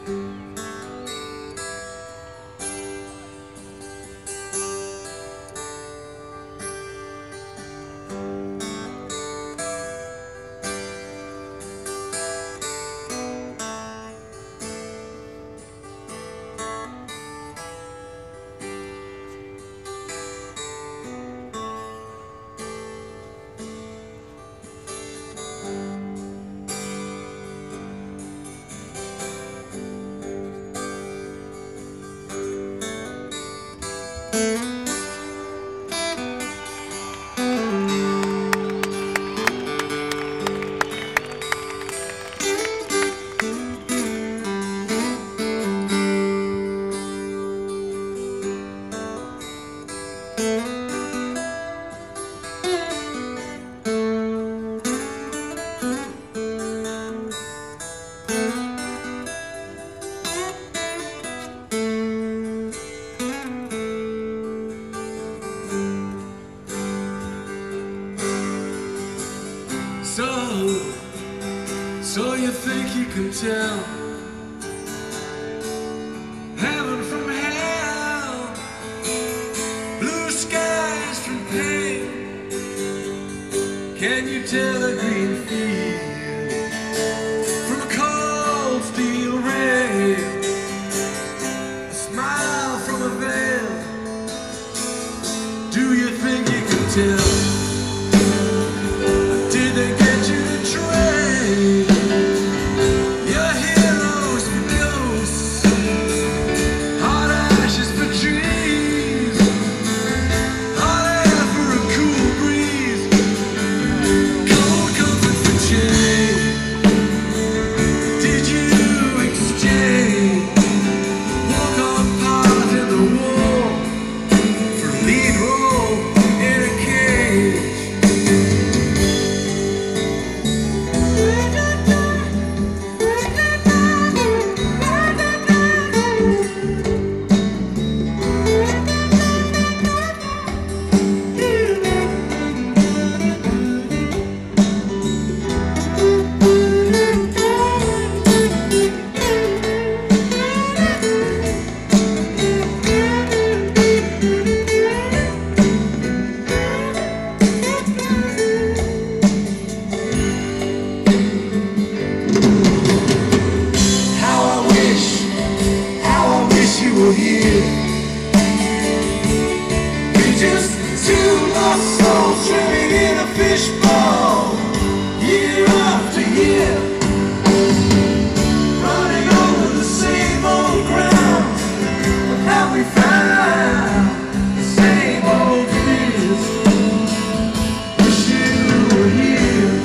So you think you can tell heaven from hell, blue skies from pain? Can you tell a green field from a cold steel rail, a smile from a veil? Do you think you can tell? Did they get you to trade your heroes for ghosts, hot ashes for trees, hot air for a cool breeze, cold comfort for change? Did you exchange walk on part in the war for a lead role in a cage? Here. We just two lost souls swimming in a fishbowl, year after year, running over the same old ground. But have we found the same old fears? Wish you were here.